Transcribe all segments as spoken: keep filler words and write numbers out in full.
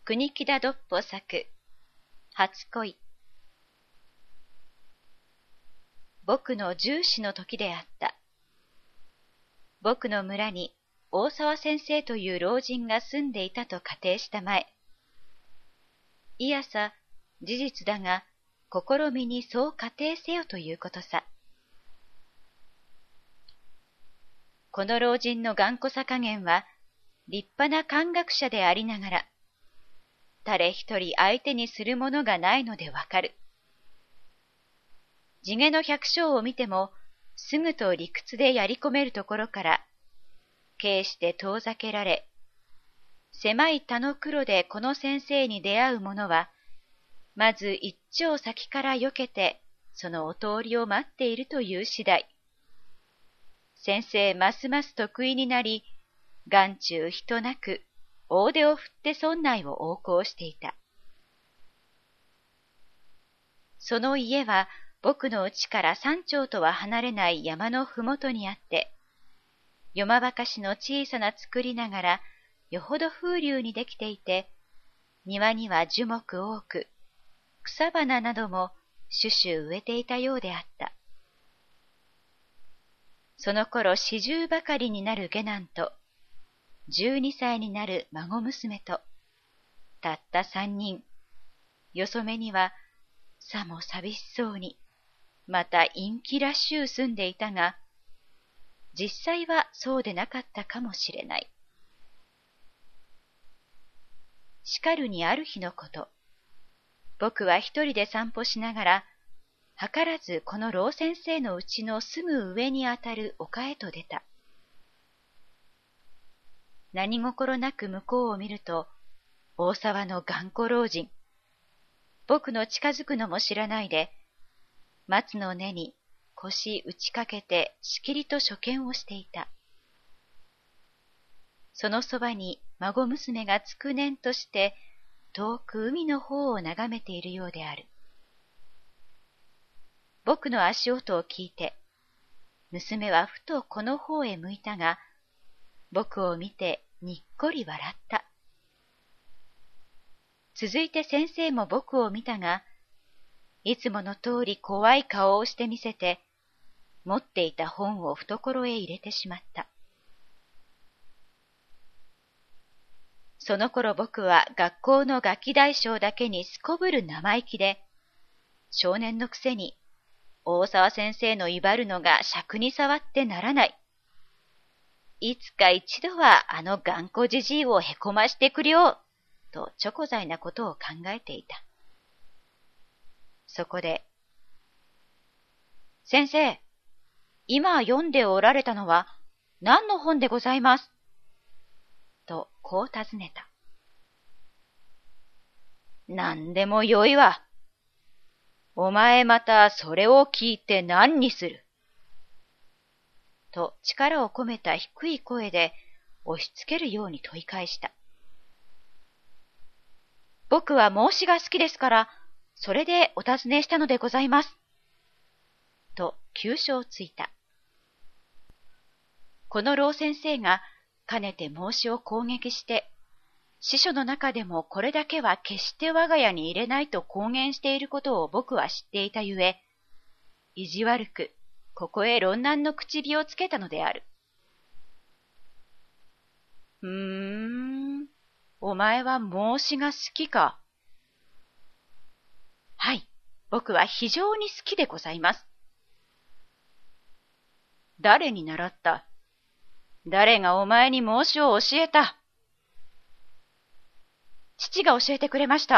国木田どっぽ作、初恋。僕の十四の時であった。僕の村に大沢先生という老人が住んでいたと仮定したまえ。いやさ、事実だが、試みにそう仮定せよということさ。この老人の頑固さ加減は、立派な漢学者でありながら、誰一人相手にするものがないのでわかる。地毛の百姓を見ても、すぐと理屈でやり込めるところから、軽して遠ざけられ、狭い田の黒でこの先生に出会う者は、まず一丁先から避けて、そのお通りを待っているという次第。先生ますます得意になり、眼中人なく、大手を振って村内を横行していた。その家は僕の家から三丁とは離れない山のふもとにあって、夜まばかしの小さな作りながら、よほど風流にできていて、庭には樹木多く、草花なども種々植えていたようであった。その頃四十ばかりになる下男と、十二歳になる孫娘と、たった三人、よそめには、さも寂しそうに、また陰気らしゅう住んでいたが、実際はそうでなかったかもしれない。しかるにある日のこと、僕は一人で散歩しながら、図らずこの老先生のうちのすぐ上にあたる丘へと出た。何心なく向こうを見ると、大沢の頑固老人。僕の近づくのも知らないで、松の根に腰打ちかけてしきりと所見をしていた。そのそばに孫娘がつくねんとして、遠く海の方を眺めているようである。僕の足音を聞いて、娘はふとこの方へ向いたが、僕を見てにっこり笑った。続いて先生も僕を見たが、いつもの通り怖い顔をしてみせて、持っていた本を懐へ入れてしまった。その頃僕は学校のガキ大将だけにすこぶる生意気で、少年のくせに大沢先生の威張るのが尺に触ってならない。いつか一度はあの頑固じじいをへこましてくれよう、とちょこざいなことを考えていた。そこで、先生、今読んでおられたのは何の本でございますとこう尋ねた。何でもよいわ。お前またそれを聞いて何にすると力を込めた低い声で押しつけるように問い返した。僕は孟子が好きですから、それでお尋ねしたのでございます。と急所をついた。この老先生がかねて孟子を攻撃して、司書の中でもこれだけは決して我が家に入れないと公言していることを僕は知っていたゆえ、意地悪くここへ論難の口火をつけたのである。ふーん、お前は孟子が好きか。はい、僕は非常に好きでございます。誰に習った？誰がお前に孟子を教えた？父が教えてくれました。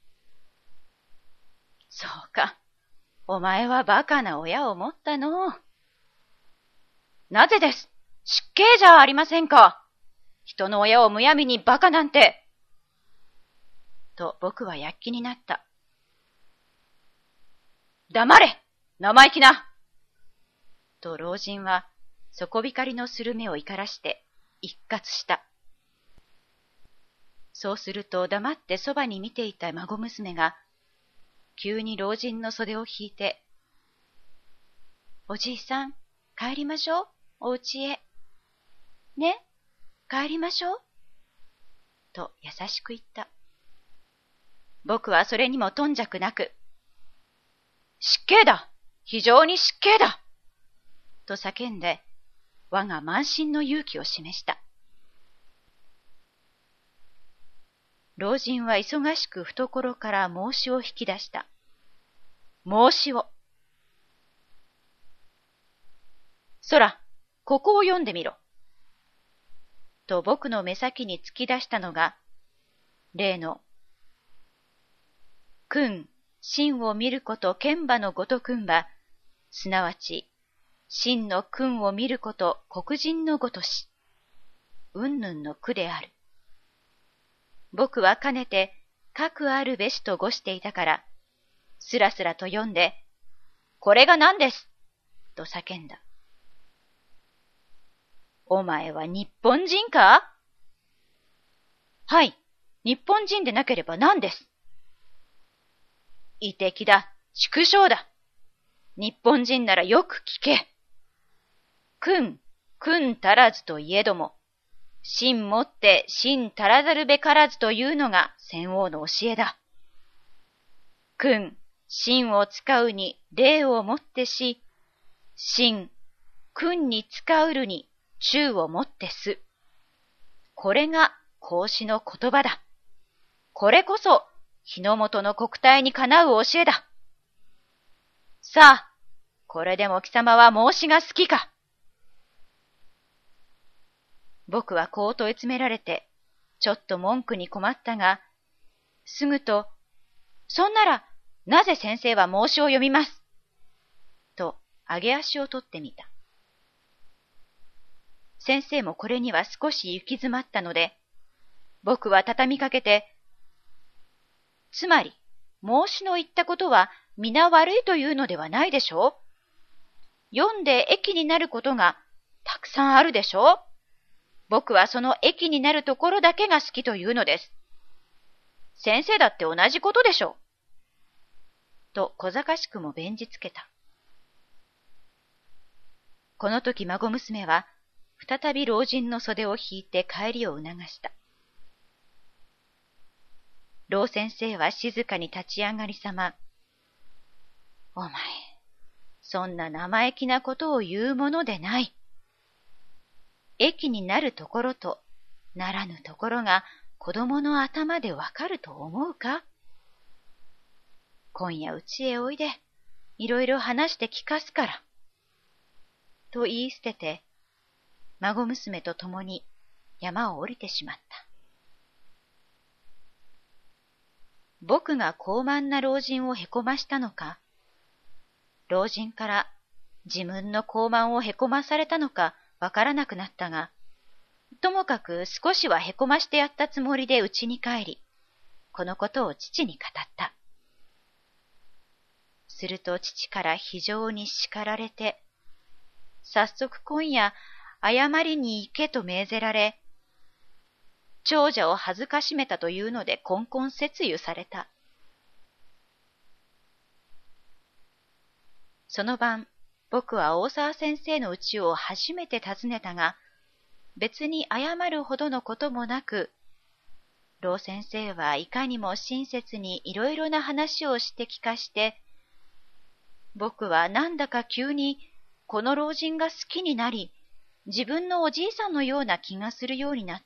そうか。お前はバカな親を持ったの。なぜです。失敬じゃありませんか。人の親をむやみにバカなんて。と僕は躍起になった。黙れ！生意気な！と老人は底光のする目を怒らして一喝した。そうすると黙ってそばに見ていた孫娘が、急に老人の袖を引いて、おじいさん、帰りましょう、お家へ。ね、帰りましょう。と優しく言った。 僕はそれにも頓着なく、失敬だ、非常に失敬だと叫んで、我が満身の勇気を示した。老人は忙しく懐から孟子を引き出した。孟子を。そら、ここを読んでみろ。と僕の目先に突き出したのが、例の、君、真を見ること剣馬のごと君は、すなわち、真の君を見ること黒人のごとし、うんぬんの句である。僕はかねて、かくあるべしとごしていたから、すらすらと読んで、これが何ですと叫んだ。お前は日本人か？はい、日本人でなければ何です。異敵だ、畜生だ。日本人ならよく聞け。君、君足らずといえども、真もって真足らざるべからずというのが先王の教えだ。君、真を使うに礼をもってし、真、君に使うるに忠をもってす。これが孔子の言葉だ。これこそ日の本の国体にかなう教えだ。さあ、これでも貴様は孟子が好きか？僕はこう問い詰められて、ちょっと文句に困ったが、すぐと、そんなら、なぜ先生は孟子を読みます。と、上げ足を取ってみた。先生もこれには少し行き詰まったので、僕は畳みかけて、つまり、孟子の言ったことは皆悪いというのではないでしょう？読んで益になることがたくさんあるでしょう？僕はその益になるところだけが好きというのです。先生だって同じことでしょう。と小賢しくも弁じつけた。この時孫娘は再び老人の袖を引いて帰りを促した。老先生は静かに立ち上がりさま、お前、そんな生意気なことを言うものでない。益になるところとならぬところが子供の頭でわかると思うか？今夜うちへおいで、いろいろ話して聞かすから。と言い捨てて、孫娘と共に山を降りてしまった。僕が高慢な老人をへこましたのか、老人から自分の高慢をへこまされたのかわからなくなったが、ともかく少しはへこましてやったつもりで家に帰り、このことを父に語った。すると父から非常に叱られて、早速今夜謝りに行けと命ぜられ、長者を恥ずかしめたというのでこんこん説諭された。その晩、僕は大沢先生の家を初めて訪ねたが、別に謝るほどのこともなく、老先生はいかにも親切にいろいろな話をして聞かして、僕はなんだか急にこの老人が好きになり、自分のおじいさんのような気がするようになった。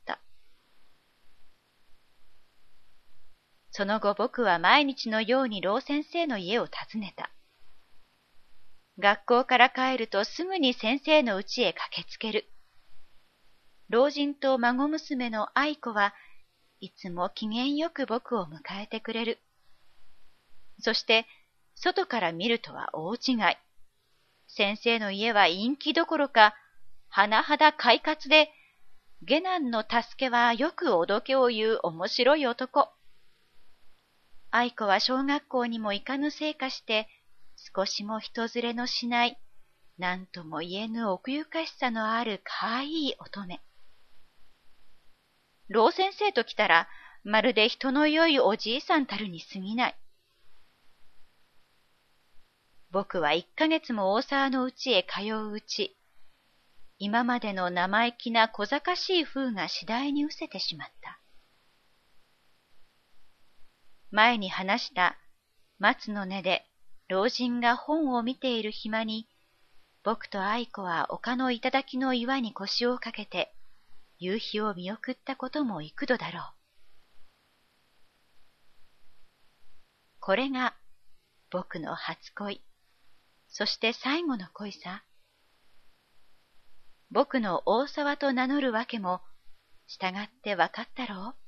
その後僕は毎日のように老先生の家を訪ねた。学校から帰るとすぐに先生の家へ駆けつける。老人と孫娘の愛子はいつも機嫌よく僕を迎えてくれる。そして外から見るとは大違い。先生の家は陰気どころか、甚だ快活で、下男の助けはよくおどけを言う面白い男。愛子は小学校にも行かぬせいかして、少しも人連れのしない、なんとも言えぬ奥ゆかしさのあるかわいい乙女。老先生と来たら、まるで人の良いおじいさんたるに過ぎない。僕は一ヶ月も大沢の家へ通ううち、今までの生意気な小賢しい風が次第に失せてしまった。 前に話した松の根で老人が本を見ている暇に、僕と愛子は丘の頂の岩に腰をかけて、夕日を見送ったことも幾度だろう。これが僕の初恋、そして最後の恋さ。僕の大沢と名乗るわけも、従ってわかったろう。